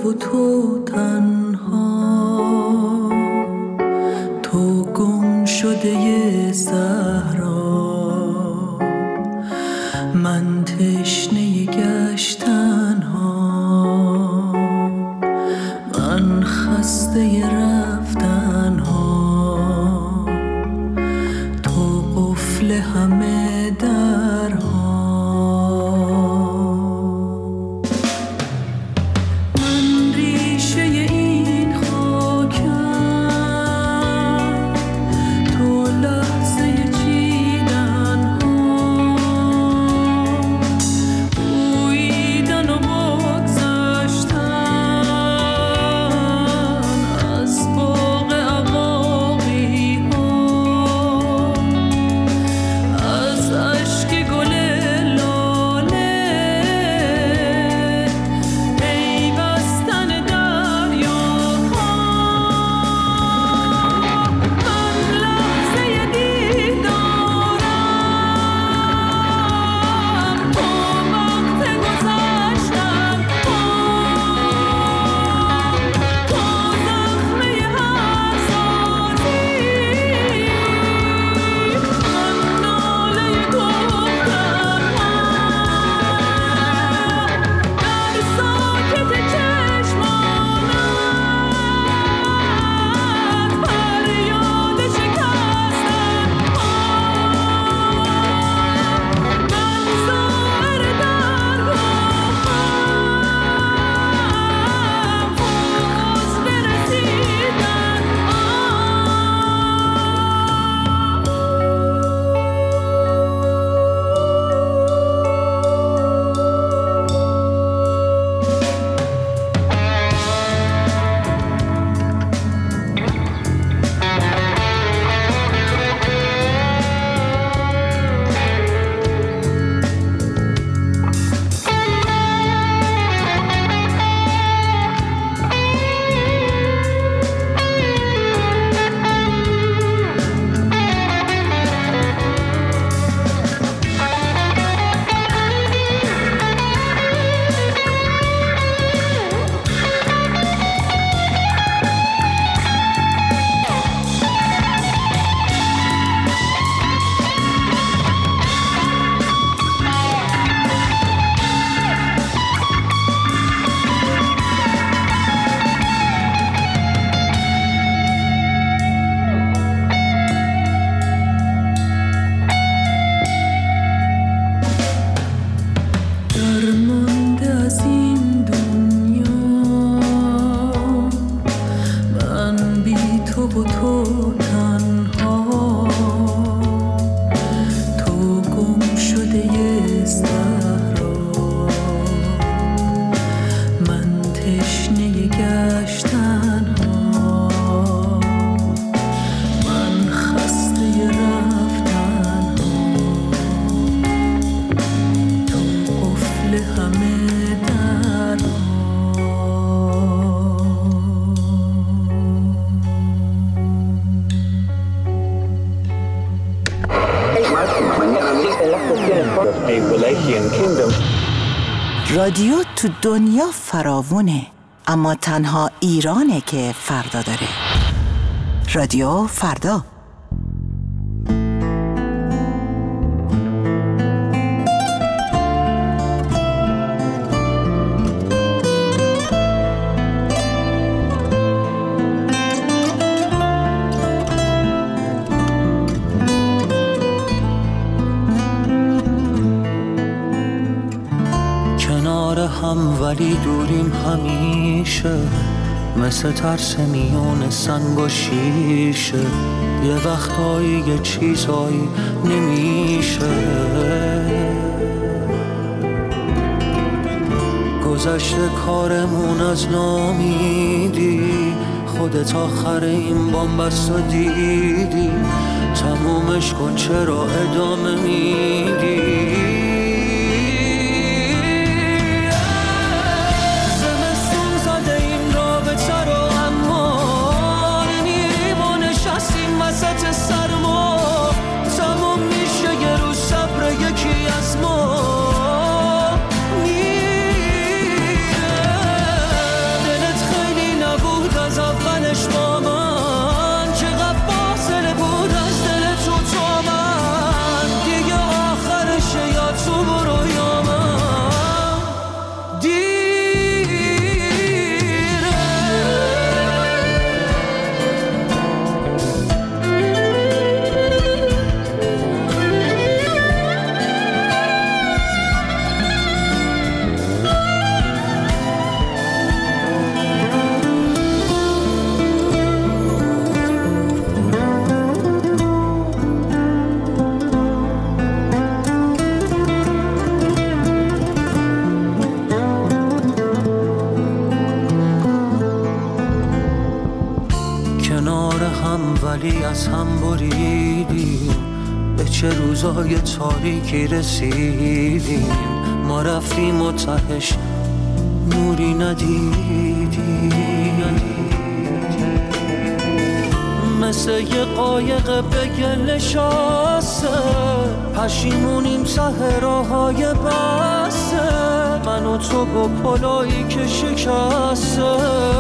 و تو تنها، تو گم شده صحرا، من تشنه گشتن ها، من خسته رفتن ها، تو قفل همه درها. من ریشه این خاکم، تو لحظه چیدن ها، بوییدن و بگذشتن از باغ عقاقی ها، از اشک گل لاله پیوستن دریاها. من لحظه دیدارم، تو وقت گذشتن ها، تو زخمه هر سازی، من ناله گفتن ها، در ساکت چشمانت فریاد شکستن ها، من زائر درگاهم، خواست رسیدن ها. درمانده از این دنیا، من بی تو و تو تنها، تو گم شده صحرا، من تشنه گشتن ها، من خسته رفتن ها، تو قفل همه درها. رادیو تو دنیا فراوونه، اما تنها ایرانه که فردا داره. رادیو فردا. کنار هم ولی دوریم همیشه، مثل ترس میون سنگ و شیشه، یه وقتایی یه چیزایی نمیشه. گذشته کارمون از نامیدی، خودت آخر این بامبست و دیدی، تمومش کن چرا ادامه میدی. دل از هم بریدیم، به چه روزای تاریکی رسیدیم. ما رفتیم و تهش نوری ندیدیم. مثل یه قایق به گل نشسته، پشیمونیم ته راههای بسته، من و تو با پلایی که شکسته.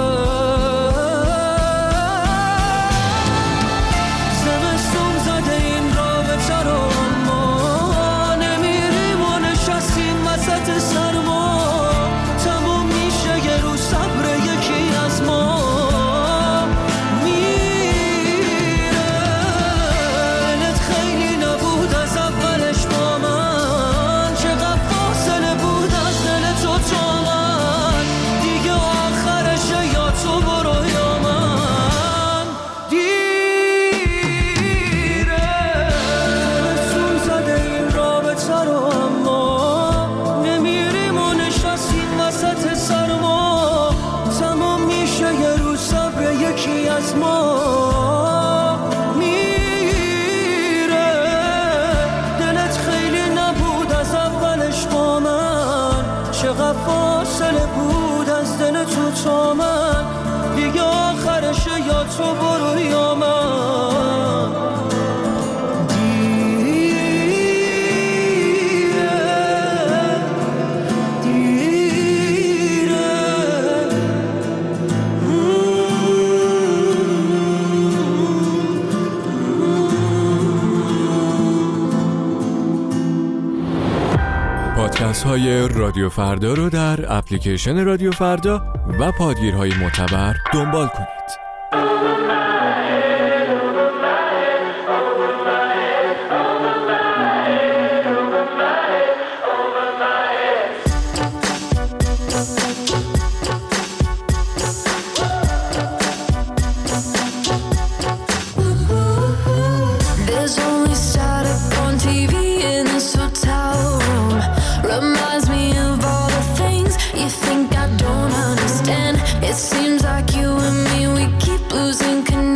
زمستون زده این رابطه رو، اما نمیریم و نشستیم وسط سرما. تموم میشه یه روز صبر یکی از ما تو برو یا من. دیره پادکست های رادیو فردا رو در اپلیکیشن رادیو فردا و پادگیرهای معتبر دنبال کنید. It seems like you and me, we keep losing connection.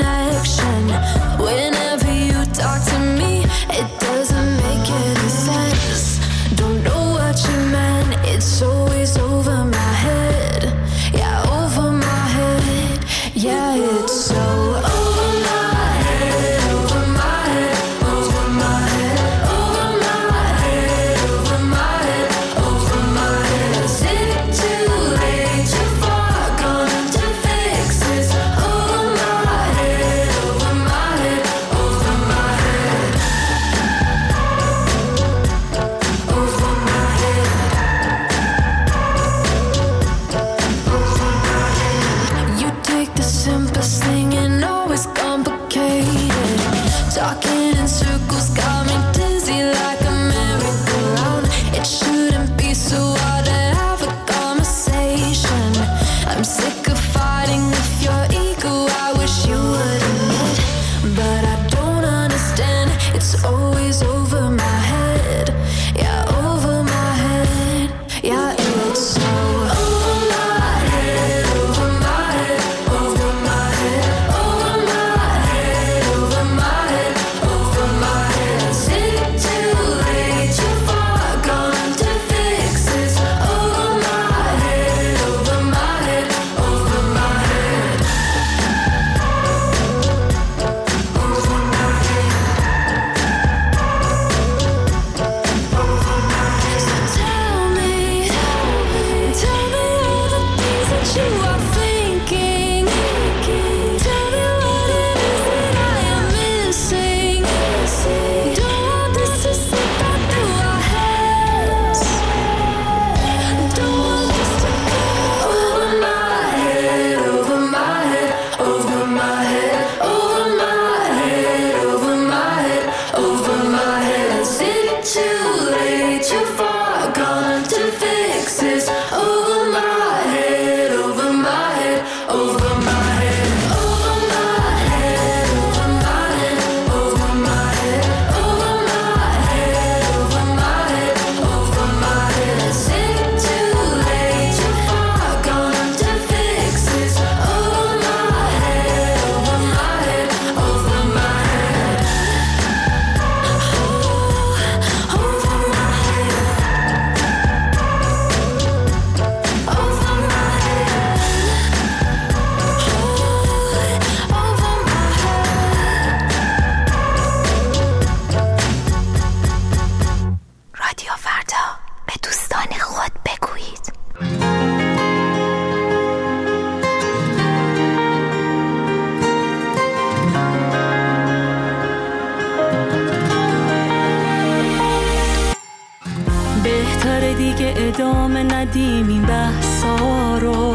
ندیم این بحثا رو،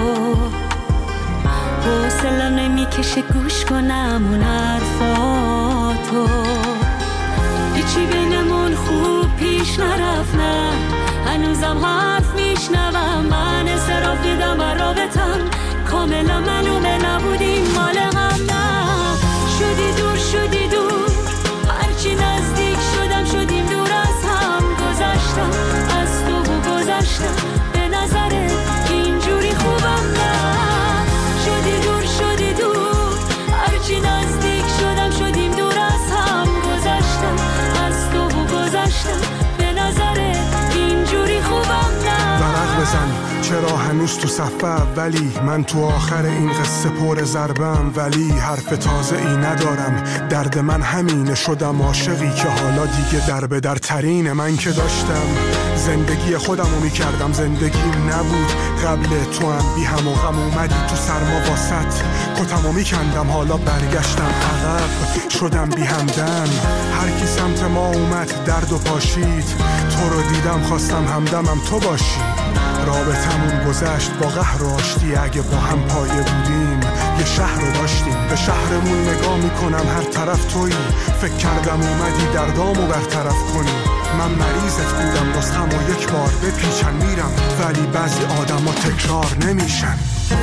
حوصله‌ام نمیکشه گوش کنم اون حرفاتو. هیچی بینمون خوب پیش نرفت، نه هنوزم حرف میشنوم. من انصراف دیدم بر رابطم، کاملا معلومه نبودیم مال هم. نه شدی دور شدی دور، هرچی نزدیک شدم شدیم دور از هم. گذشتم از تو و گذشتم، به نظرت اینجوری خوبم؟ نه شدی دور شدی دور، هرچی نزدیک شدم شدیم دور از هم. گذشتم از تو و گذشتم، به نظرت اینجوری خوبم؟ نه ورق بزن چرا هنوز تو صفحه اولی، من تو آخر این قصه پر ضربم، ولی حرف تازه ای ندارم. درد من همینه، شدم عاشقی که حالا دیگه در به در ترینه. من که داشتم زندگی خودمو میکردم، زندگیم نبود قبل تو هم بی هم و غم. اومدی تو سرما واسط کتمو میکندم، حالا برگشتم عقب شدم بی همدم. هر کی سمت ما اومد درد و پاشید، تو رو دیدم خواستم همدمم تو باشی. رابطمون گذشت با قهر و آشتی، اگه با هم پایه بودیم یه شهر رو داشتیم. به شهرمون نگاه میکنم هر طرف تویی، فکر کردم اومدی دردامو برطرف کنی. من مریضت بودم نسخمو یک بار بپیچن میرم، ولی بعضی آدما تکرار نمیشن.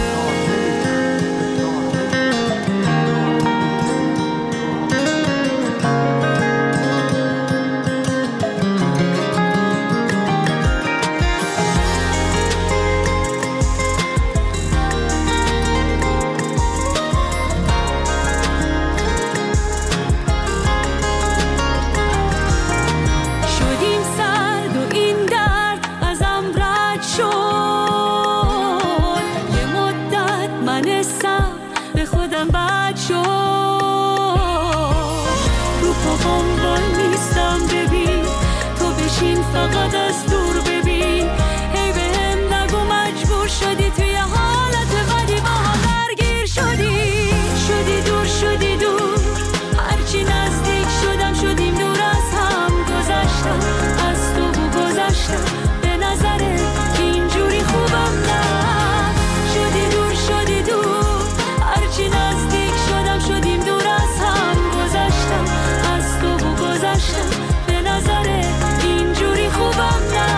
فقط از دور ببین، هی بهم نگو مجبور شدی توی حالت بدی با هم درگیر شدی. شدی دور شدی دور، هرچی نزدیک شدم شدیم دور از هم. گذشتم از تو و گذشتم، به نظرت اینجوری خوبم؟ نه شدی دور شدی دور، هرچی نزدیک شدم شدیم دور از هم. گذشتم از تو و گذشتم، به نظرت اینجوری خوبم؟ نه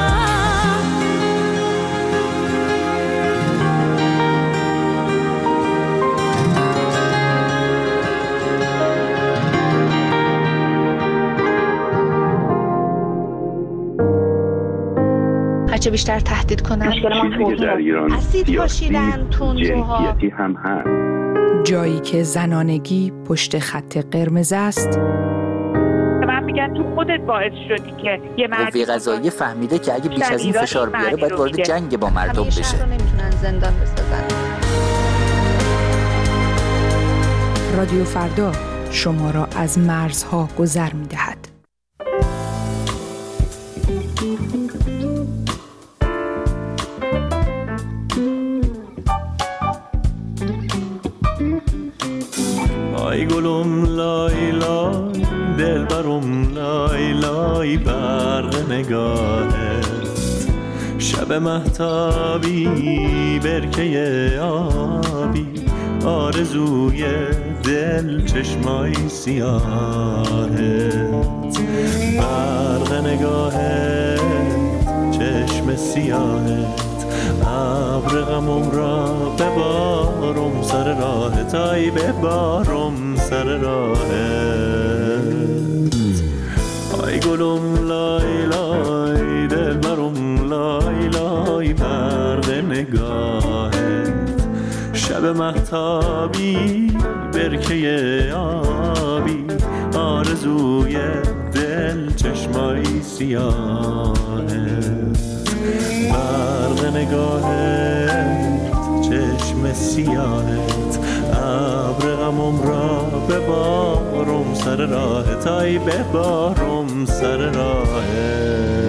هرچه بیشتر تهدید کنن اسید پاشیدن، تندروها هم هست. جایی که زنانگی پشت خط قرمز است، من میگن تو خودت باعث شدی که یه قوه قضاییه فهمیده که اگه بیش از این فشار بیاره باید وارد جنگ با مردم بشه. همیشه رو نمیتونن زندان بسازن. رادیو فردا شما را از مرزها گذر می‌دهد. آی گلم لای لای، دلبرم لای لای، برق نگاهت شب مهتابی، برکه آبی، آرزوی دل چشمای سیاهت. برق نگاهت چشم سیاهت، ابر غمم را ببارم سر راهت. ای ببارم سر راهت. ای گلم لای لای، دلبرم لای لای، برق نگاهت شب مهتابی، برکه آبی، آرزوی دل چشمای سیاهت. برق نگاهت چشم سیاهت، ابر غمم را ببارم سر راهت. ای ببارم سر راهت.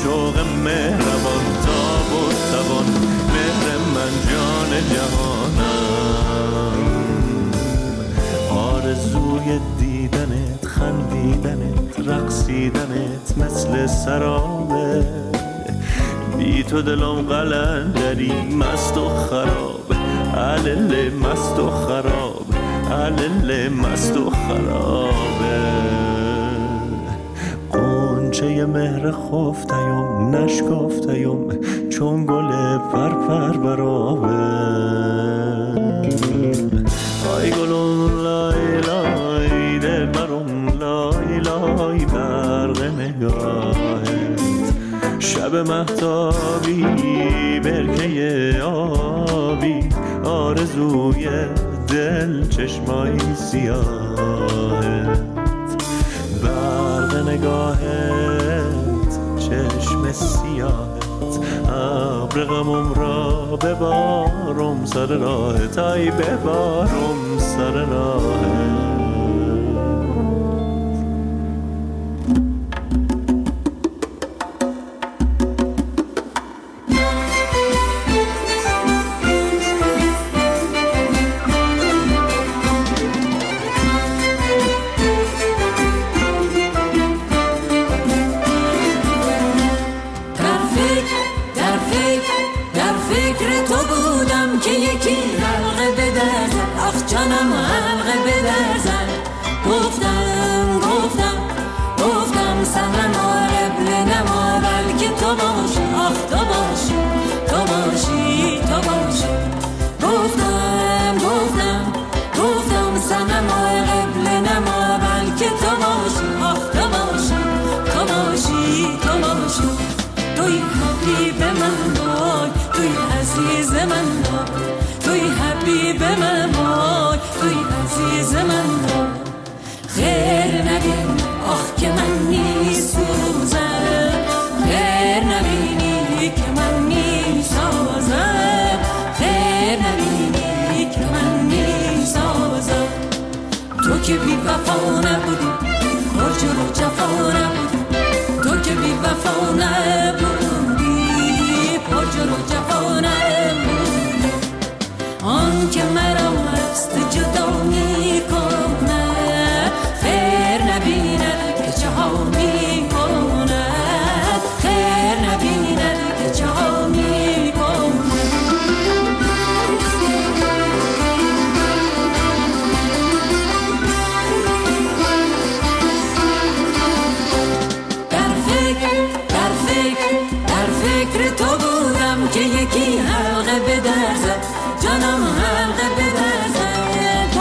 شوق مهربان تاب و توان مهر من جان جهانم آرزوی دیدنت خندیدنت رقصیدنت مثل سرابه بی تو دلم قلندری مست و خراب علل مست و خراب علل مست و خرابه قنچه مهر خفتیم نشکفتیم چون گل پرپر برابه آی گلون لای لای دل برون لای لای برق نگاهت شب مهتابی برکه آبی آرزوی دل چشمایی سیاهت برق نگاهت چشم سیاهت ابر غمم را ببارم سر راهت ای ببارم سر راهت جانم حلقه به در زن گفتم سنم آرب نما بلکه تو باشی آخ تو باشی گفتم سنم آرب نما بلکه تو باشی آخ تو باشی توی حبیب من بای توی عزیز من بای توی حبیب من بای توی عزیز من بای خیر نبین آخ که من میسوزم خیر نبینی که من میسازم خیر نبینی که من میسازم تو که بی وفا نبودی برج و جفا نبودی تو که بی وفا نبودی برج و جفا نبودی آن که مرا مست جدا میکنه خیر نبیند که چه ها میکنه خیر نبیند که چه ها میکنه در فکر تو بودم که یکی حلقه به در زد جانم حلقه به در زد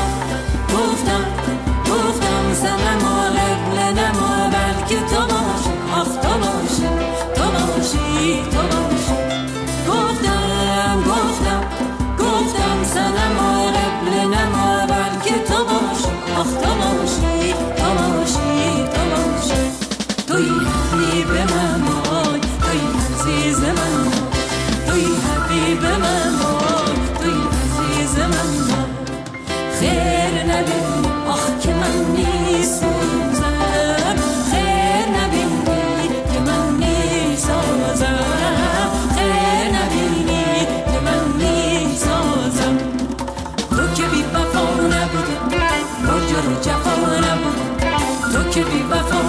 گفتم سنم آلب نما بلکه تو باشی آخ تو باشی گفتم سنم آلب نما بلکه تو باشی آخ تو باشی توی حبیب من بای توی عزیز من بای توی حبیب من بای توی عزیز من بای خیر نبینی آخ که من میسوزم خیر نبینی که من میسازم خیر نبینی که من میسازم تو که بی وفا نبودی برج و جفا نبودی تو که بی وفا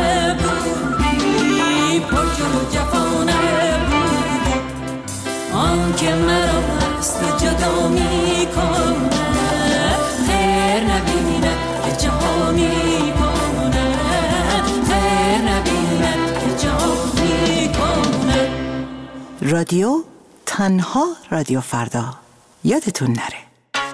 نبودی برج و جفا نبودی آن که مرا مست جدا میکنه خیر نبینه که چه ها میکنه خیر نبینه که چه ها میکنه رادیو تنها رادیو فردا یادتون نره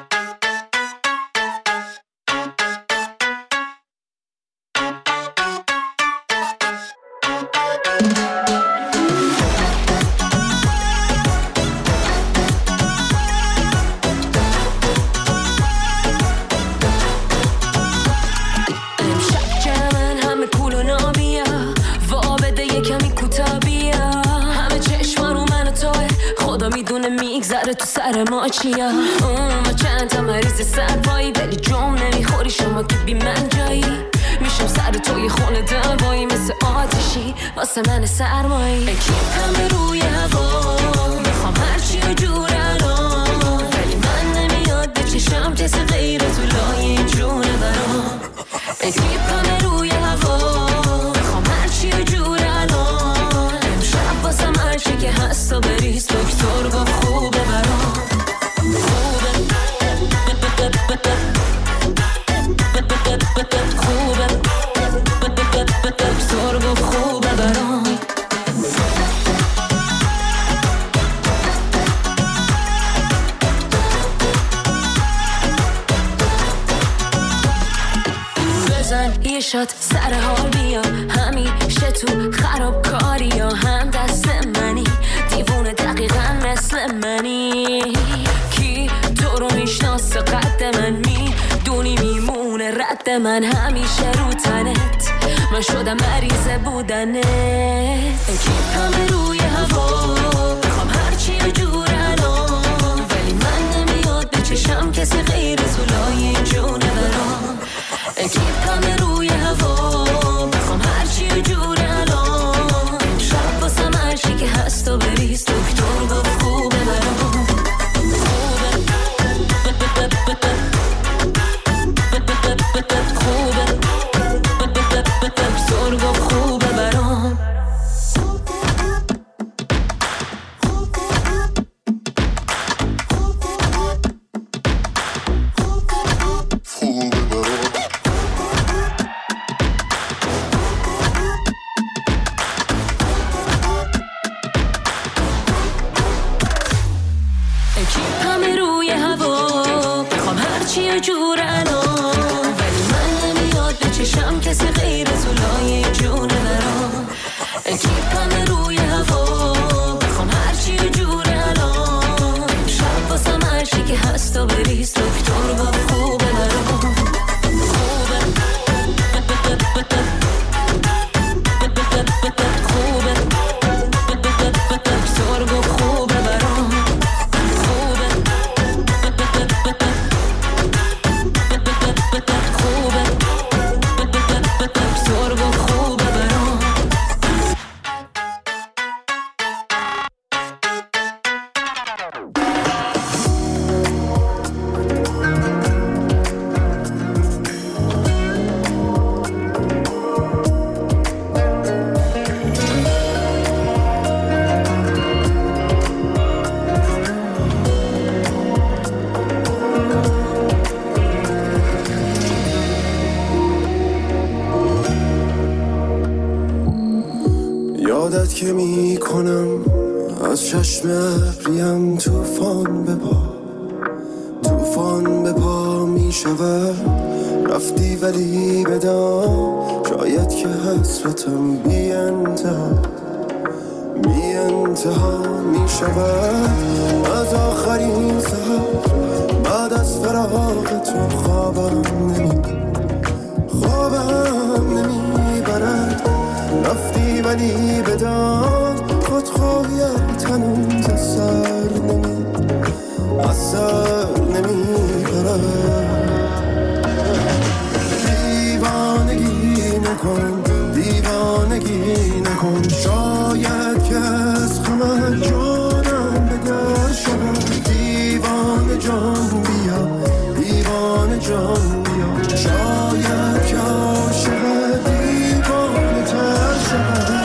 تو سر ما چیا ما چند تا مریض سربایی ولی جام نمیخوری شما که بی من جایی میشم سر توی خونه دوایی مثل آتشی واسه من سرمایی کیپم روی هوا میخوام هرچی و جور الان ولی من نمیاد به چشم کسی غیر تو لای جونه برام کیپم روی هوا میخوام هرچی و جور الان امشب واسم هرچی که هست و بریز دکتر گفت خوبه برام خوبه دکتر گفت خوبه برام یه شات سر حال بیا همیشه تو خرابکاری یا هم دست منی دیوونه دقیقا مثل منی کی تو رو میشناسه قد من میدونی میمونه رد من همیشه رو تنت من شدم مریض بودنت کیپم روی هوا میخوام هرچی و جور الان ولی من نمیاد به چشم کسی غیر تو لای جونه برام کیپم روی هوا میخوام هرچی و جور الان شب واسم هرچی که هست و بریز دکتر گفت خوبه برام خوبه دکتر گفت خوبه برام کیپم روی هوا میخوام هرچی و جور الان ولی من نمیاد به چشم کسی غیر تو لای جونه برام کیپم روی هوا میخوام هرچی و جور الان شب واسم هرچی که هست و بریز دکتر گفت خوبه برام خوبه دکتر گفت خوبه برام یادت که می کنم از چشم ابریم توفان به پا می شود رفتی ولی بدان شاید که حسرتم بی انتها می شود از آخرین سحر بعد از فراق تو خوابم نمی برد رفتی ولی بدان خودخواهیت هنوز از سر نمی برد دیوانگی نکن شاید که از غمت جانم به در شود دیوانه جان بیا شاید که عاشقت دیوانه تر شود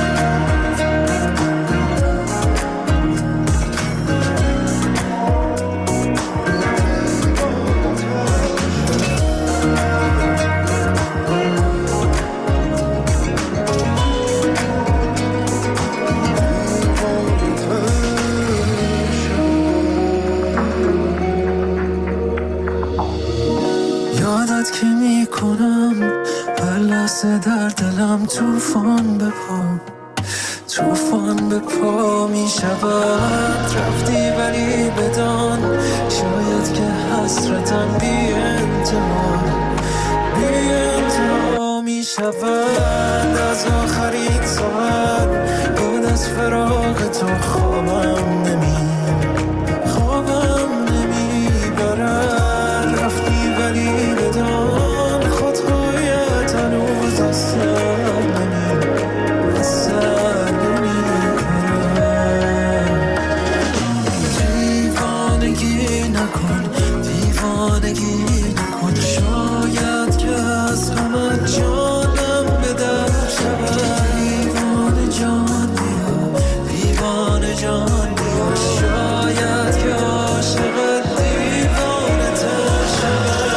که می کنم هر لحظه در دلم توفان به پا می شود رفتی ولی بدان شاید که حسرتم بی انتها می شود از آخرین ساعت بعد از فراق تو خوابم نمی برد رفتی ولی بدان خودخواهیت هنوز از سر زندگی نکن. شاید که از تو من جانم به در شود. دیوانه جان بیا، دیوانه جان بیا. شاید که عاشق دیوانه تر شود.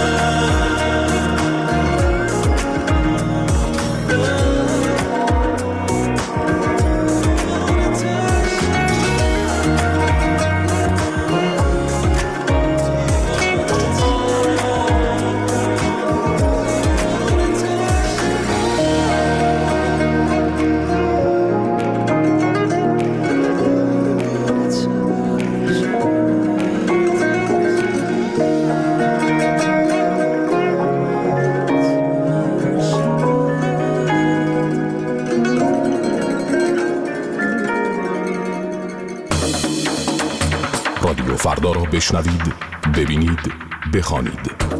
رادیو فردا را بشنوید، ببینید، بخوانید.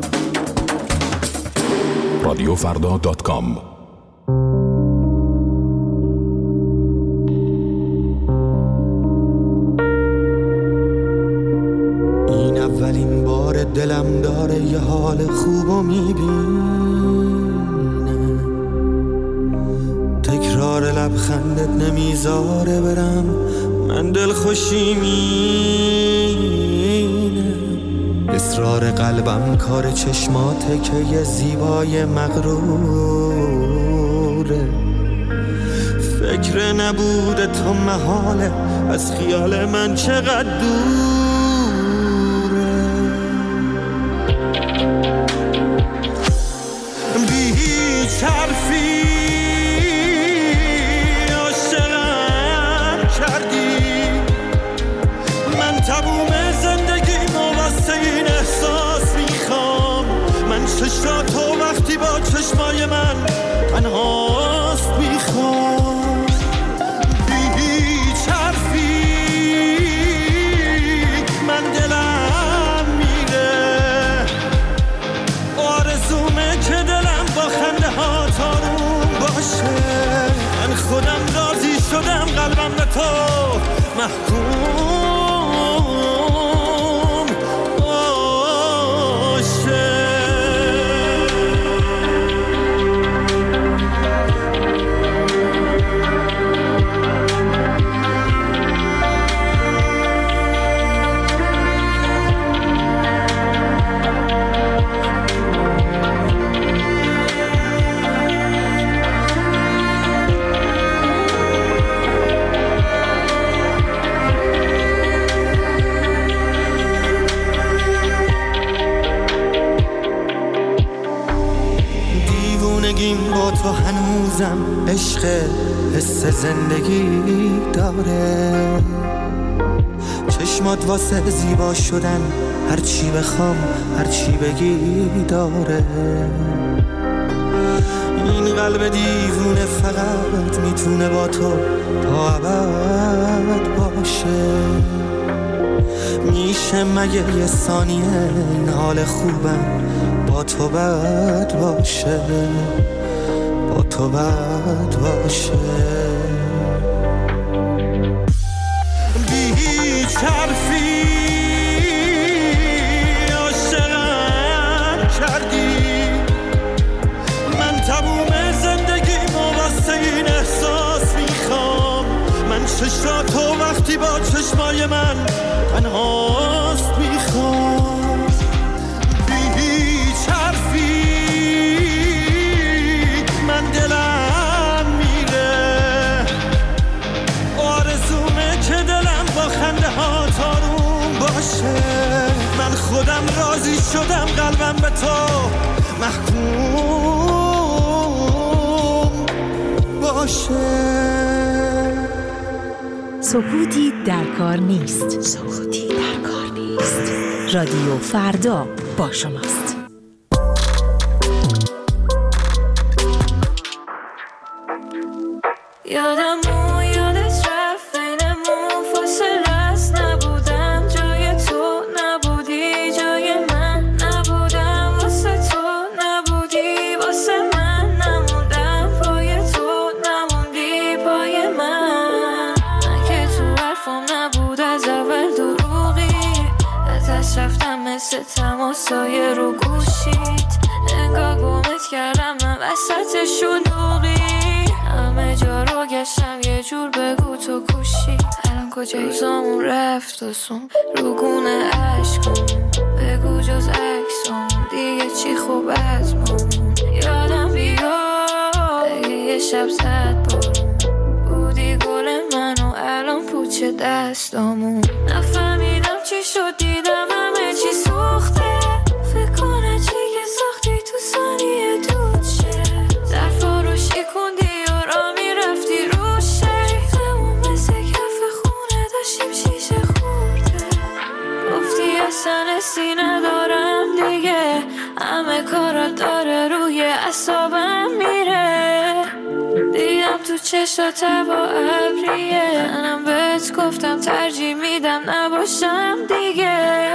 radiofrda.com. این اولین بار دلم داره یه حال خوبو میبینه. تکرار لبخندت نمیذاره برم، من دل خوشی مینه. اصرار قلبم کار چشماته که یه زیبای مغروره. فکر نبوده تو محاله، از خیال من چقدر دوره. بی هیچ حرفی تموم زندگیمو واسه این احساس میخوام. من چشم تو وقتی با چشمای من تنهاست میخوام. بی هیچ حرفی من دلم میره. آرزومه که دلم با خنده ها تاروم باشه. من خودم راضی شدم قلبم به تو محکوم. با تو هنوزم عشق حس زندگی داره. چشمات واسه زیبا شدن هر چی بخوام هر چی بگی داره. این قلب دیوونه فقط میتونه با تو تا ابد باشه. میشه مگه یه ثانیه این حال خوبم با تو بد باشه، با تو بد باشه. بی هیچ حرفی عاشقم کردی. من تموم زندگیمو واسه این احساس میخوام. من چشم تو وقتی با چشمای من تنهاست میخوام. من دلم میره. آرزومه که دلم با خنده ها تاروم باشه. من خودم راضی شدم قلبم به تو محکوم باشه. سکوتی در کار نیست. سکوتی در کار نیست. رادیو فردا با شماست. یادمون یادت رفت بینمون فاصله است. نبودم جای تو، نبودی جای من. نبودم واسه تو، نبودی واسه من. نموندم پای تو، نموندی پای من. من که تو حرفم نبود از اول دروغی. از دست رفتم مثل تماس سایه رو گوشید انگار گمت کردم من وسط شلوغی همه جا رو گشتم یه جور بگو تو کوشی الان کجایی روزامون رفت و سون رو گونه عشقم بگو جز عکسم دیگه چی خوب از مون یادم بیاد اگه یه شب زد بارون بودی گل من و الان پوچه دستامون نفهمیدم چی شد دیدم همه چی سوخته فکر کنه چی که ساختی تو ثانیه دود شه ظرفا رو شکوندی و را میرفتی رو شریفتمون مثل کف خونه داشتیم شیشه خورده گفتی اصلا حسی ندارم دیگه همه کارات داره روی اعصابم میره دیدم تو چشات با ابریه منم بهت گفتم ترجیح میدم نباشم دیگه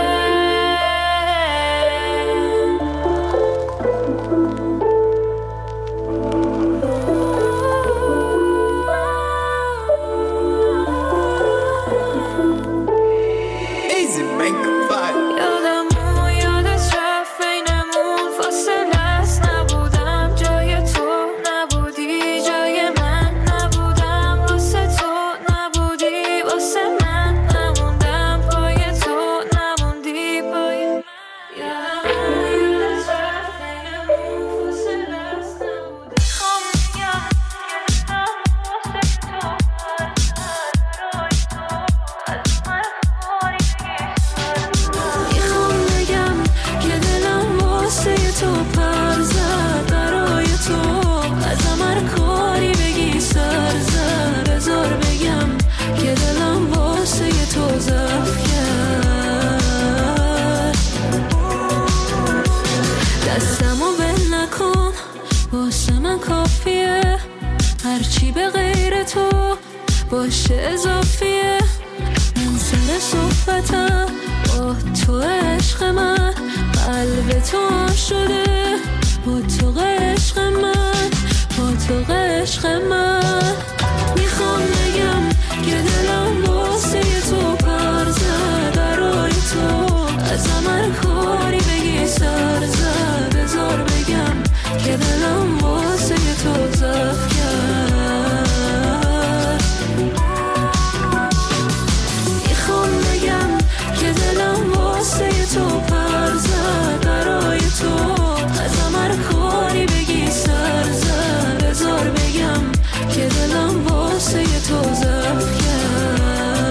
باشه اضافیه من سر صحبتم با تو عشق من قلب تو شده با تو عشق من با تو عشق من میخوام بگم که دلم واسه تو پر زد برای تو از من کاری بگی سر زد بذار بگم که دلم واسه تو زف کرد که دلم واسه تو پر زد برای تو از من کاری بگی سر زد بذار بگم که دلم واسه تو زف کرد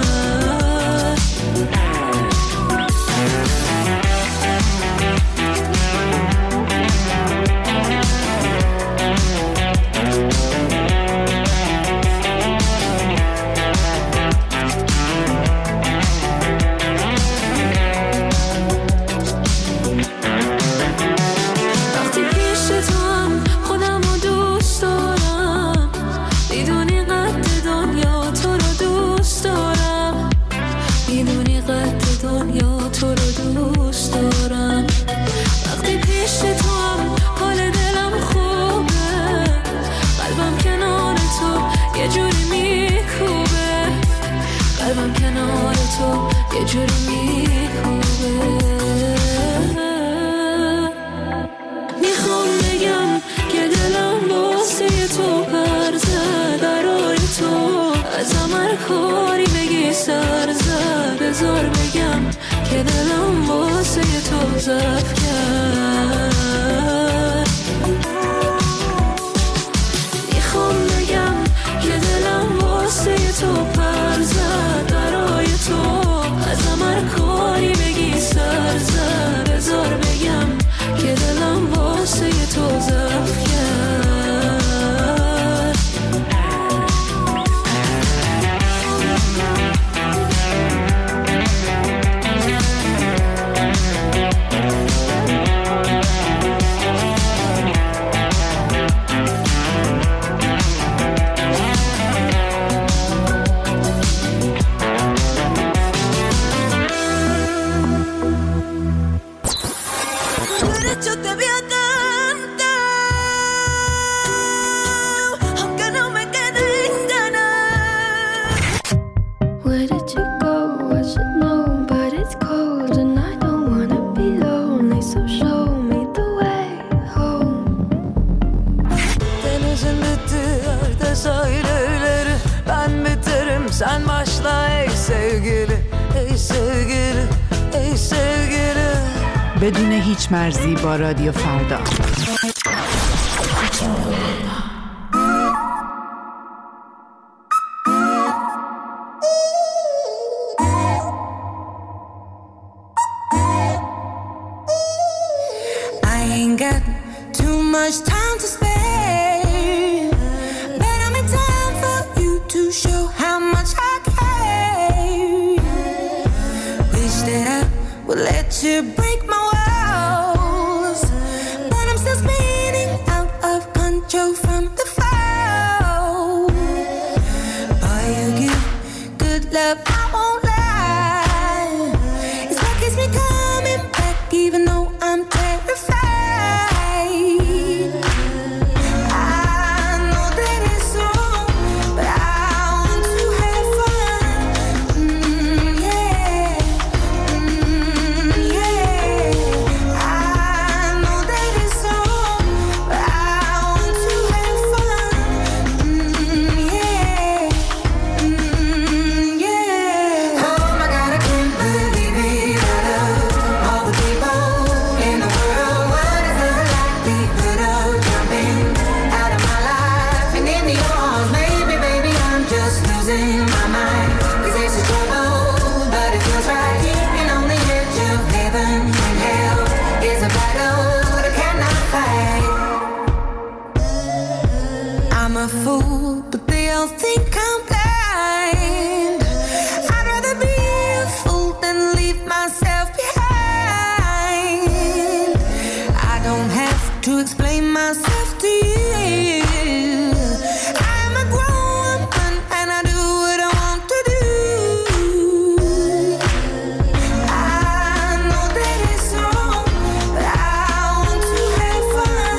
یه جوری میخوبه میخوام بگم که دلم واسه تو پر زد برای تو از من کاری بگی سر زد بذار بگم که دلم واسه تو زف کرد میخوام بگم که دلم واسه تو پر زد برای تو از من کاری بگی سر زد بذار بگم که دلم واسه تو زف کرد Where did you go? I should know, but it's cold and I don't wanna be alone. بدون هیچ مرزی با رادیو فردا. To break my walls, but I'm still spinning out of control from the fall. Boy, you give good love, I won't lie. It's what keeps me coming back, even though I'm terrified. I know that it's wrong, but I want to have fun. Yeah. I'm a fool, but they all think I'm blind. I'd rather be a fool than leave myself behind. I don't have to explain myself to you. I'm a grown woman and I do what I want to do. I know that it's wrong, but I want to have fun.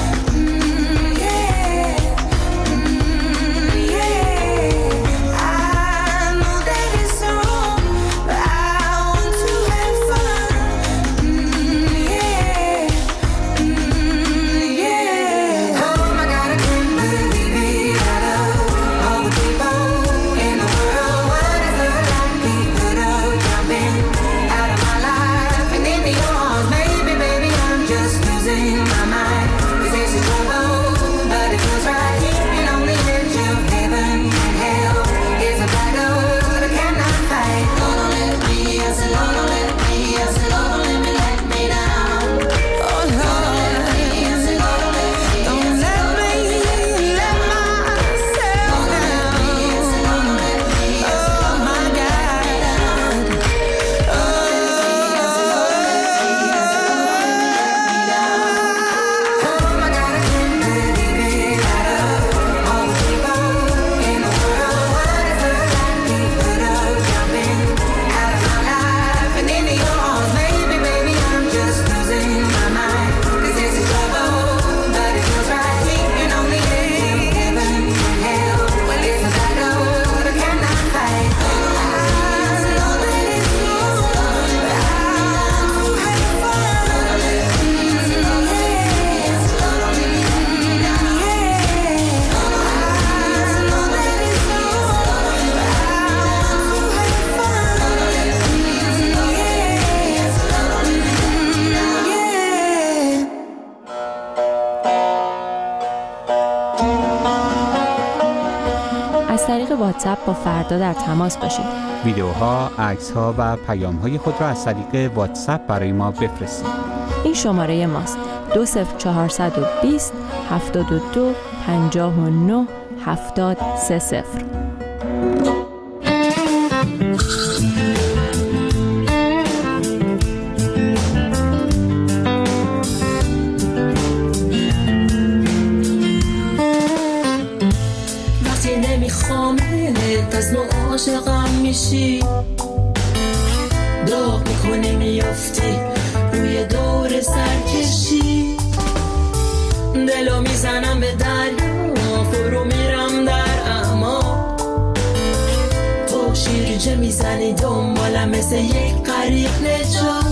از طریق واتساپ با فردا در تماس باشید. ویدیوها، عکس‌ها و پیام‌های خود را از طریق واتساپ برای ما بفرستید. این شماره ماست: 20420 72 59 7030. از نو عاشقم میشی، داغ میکنی میافتی روی دور سرکشی، دلو میزنم به دریا، فرو میرم در اما، تو شیرجه میزنی دنبالم مثل یک غریق نجات.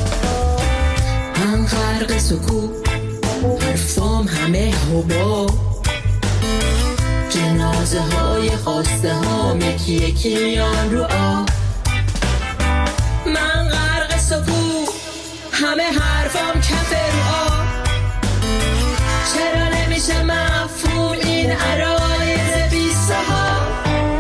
من غرق سکوت، حرفام همه حباب، جنازه های خواسته هام یکی یکی میان رو آب. من غرق سکوت، همه حرفام کف رو آب. چرا نمیشه مفهوم این عرایض بی صحاب؟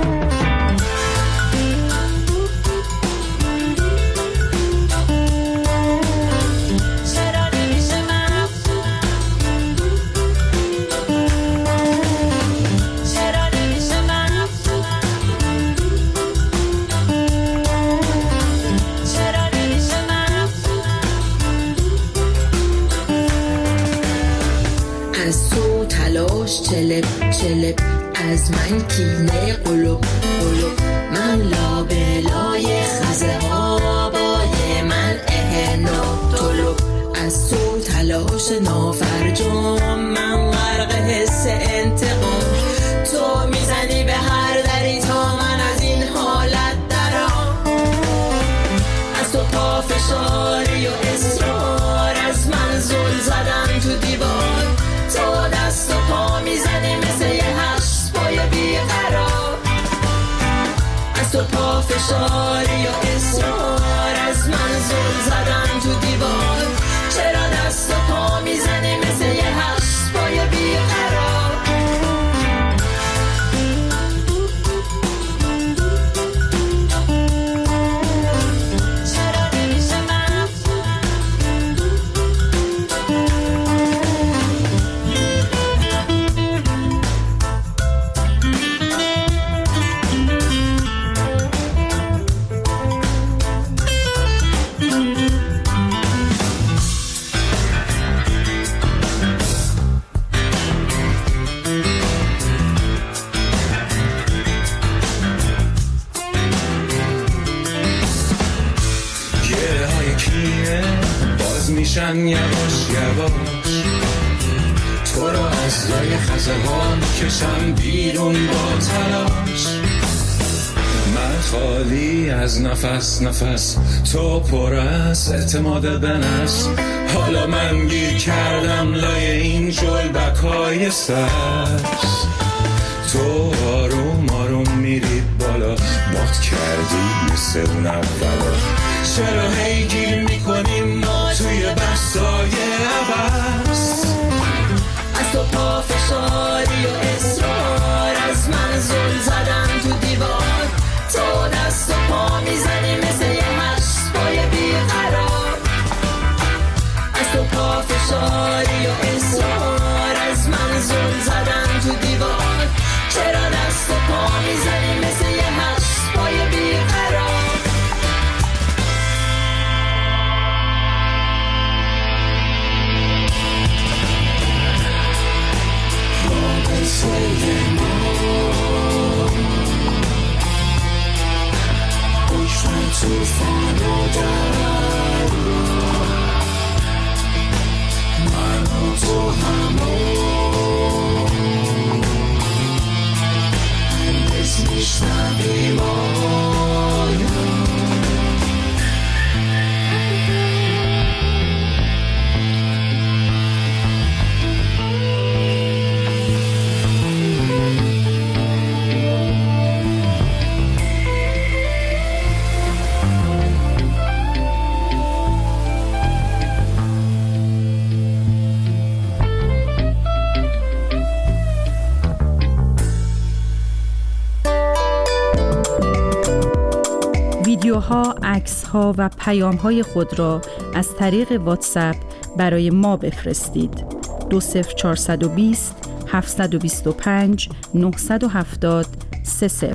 چلب چلب از من کینه قلوب قلوب، من لابلای خزه ها بای من اهنو طلوب. از تو تلاش نافرجام من غرق حس انتقام. تو میزنی به هر دری تا من از این حالت درام. از تو پافشاری و اصرار، از من زل زدن تو دیوار. تو دست و پا میزنی مثل یه هشت پای بیقرار. از تو پافشاری و اصرار، از من زل زدن تو دیوار. چرا دست و پا میزنی مثل یه هشت پای بیقرار؟ یواش یواش تو رو از لای خزهان کشم بیرون با تلاش. من خالی از نفس نفس، تو پر از اعتماد به نفس. حالا من گیر کردم لای این جلبکای سبز. تو آروم آروم میری بالا، باد کردی مثل اون اولا. چرا هی گیر میکنیم ما توی بحثای عباس؟ از تو پافشاری و اصرار، از من زل زدن تو دیوار. تو دست و پا میزنی مثل یه مشت پای بیقرار. از تو پافشاری و اصرار، از من زل زدن تو دیوار. چرا دست و پا میزنی مثل یه مشت پای بیقرار؟ توفان و درد من و تو همون هنگز میشنویم ویدیوها، عکس‌ها و پیام‌های خود را از طریق واتساپ برای ما بفرستید. 20420 725 970 30.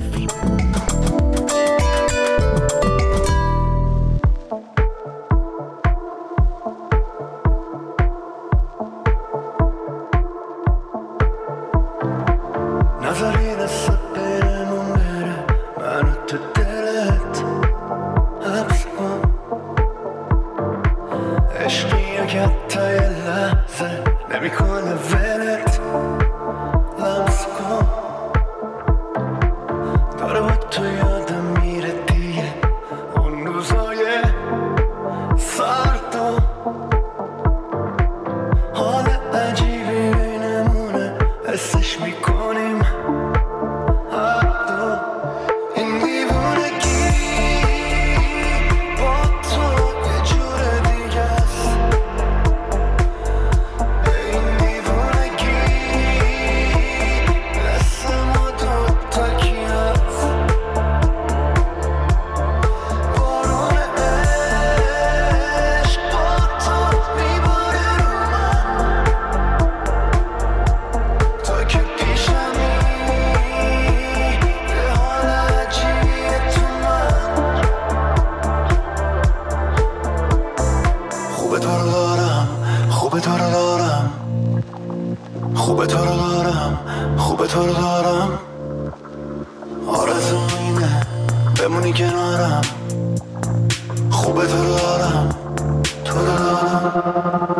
رو دارم، خوبه تو رو دارم، خوبه تو رو دارم. آرزوم اینه بمونی کنارم، خوبه تو رو دارم، تو رو دارم.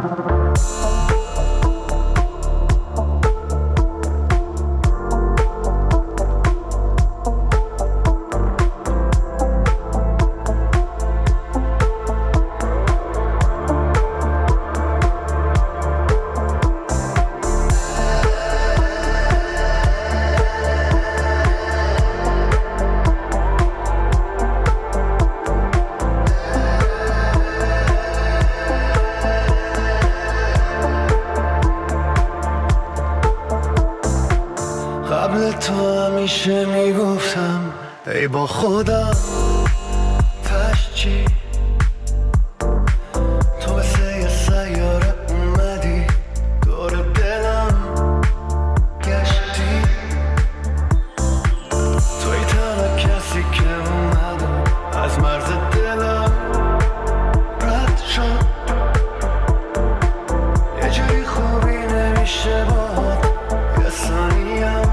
همیشه میگفتم ای با خودم تش چی تو مثل یه سیاره اومدی دور دلم گشتی توی تنها کسی که اومدم از مرز دلم رد شد یه جوری خوبی نمیشه باهات یه ثانیم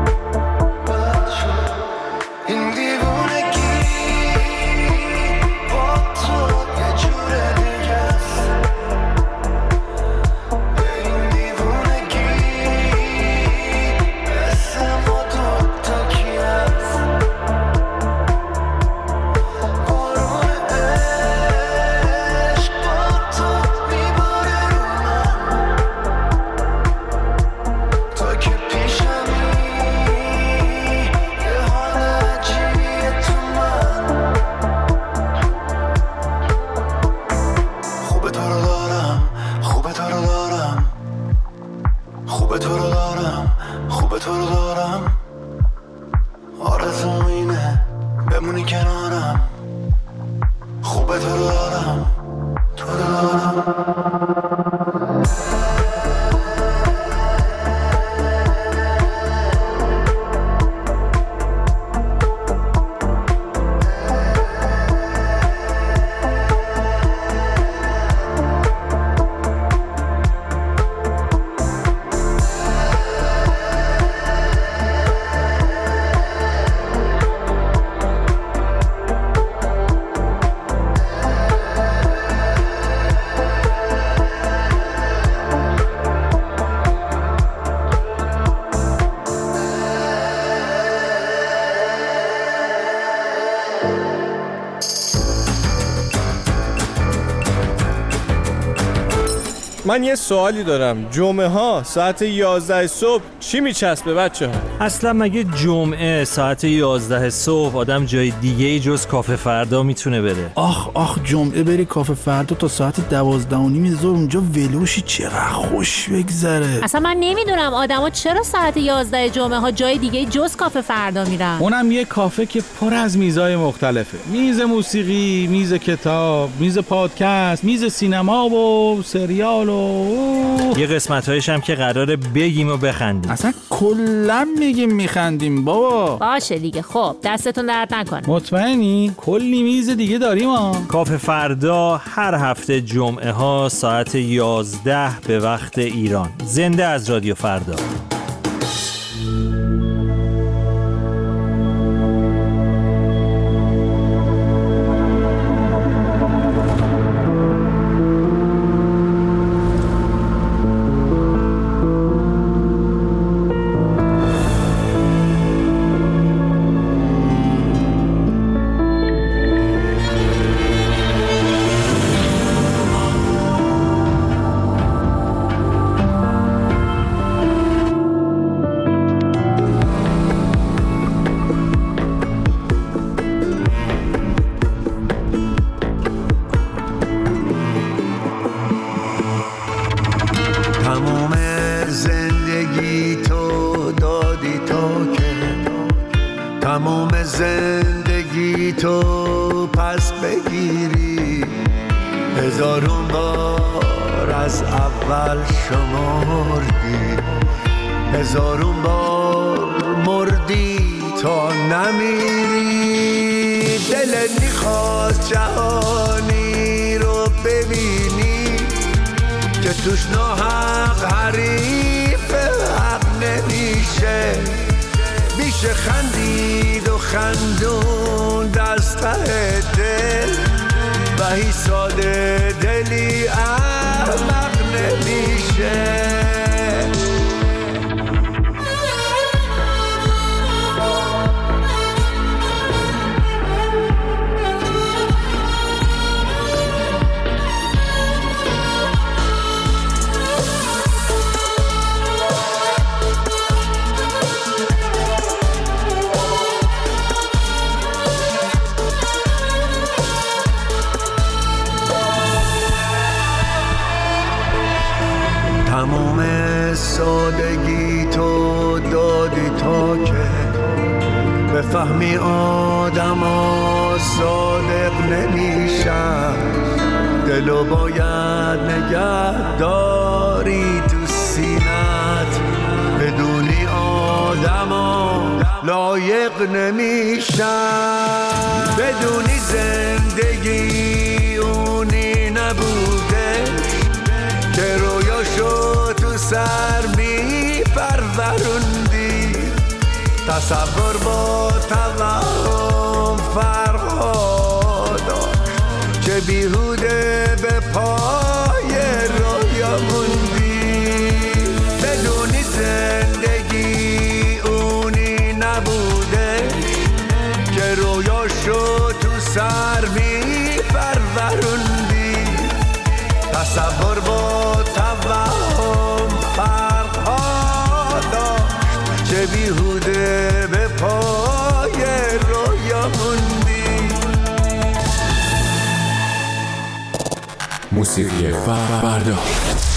من یه سوالی دارم. جمعه ها ساعت 11 صبح چی میچسبه بچه ها؟ اصلا مگه جمعه ساعت 11 صبح آدم جای دیگه جز کافه فردا میتونه بره؟ آخ جمعه بری کافه فردا تا ساعت 12:30 ظهر اونجا ولوشی چقدر خوش بگذره. اصلا من نمیدونم آدما چرا ساعت 11 جمعه ها جای دیگه جز کافه فردا میرن. اونم یه کافه که پر از میزای مختلفه. میز موسیقی، میز کتاب، میز پادکست، میز سینما و سریال و یه قسمت‌هایش هم که قراره بگیم و بخندیم. اصلا کلا میگیم میخندیم بابا. باشه دیگه. خب دستتون درد نکنه. مطمئنی؟ کلی میز دیگه داریم ها. کافه فردا هر هفته جمعه ها ساعت 11 به وقت ایران. زنده از رادیو فردا. تمام زندگی تو پس بگیری، هزارون بار از اول شمردی، هزارون بار مردی تا نمیری. دلت میخواست جهانی رو ببینی که توش ناحق حریف حق نمیشه. میشه خندید و خندون دست ته دل و هی ساده دلی احمق نمیشه. تمام سادگی تو دادی تا که بفهمی آدم ها صادق نمیشن. دلو باید نگه داری تو سینت، بدونی آدم ها لایق نمیشن. بدونی زندگی اونی نبوده که رویاشو تو سر می پروروندی. تصور با توهم فرق داشت که بیهوده به پای رویا موندی. بدونی زندگی اونی نبوده که رویاشو تو سر می پروروندی. تصور با توهم فرق‌ها داشت چه بیهوده به پای رویا موندی. موسیقی فردا.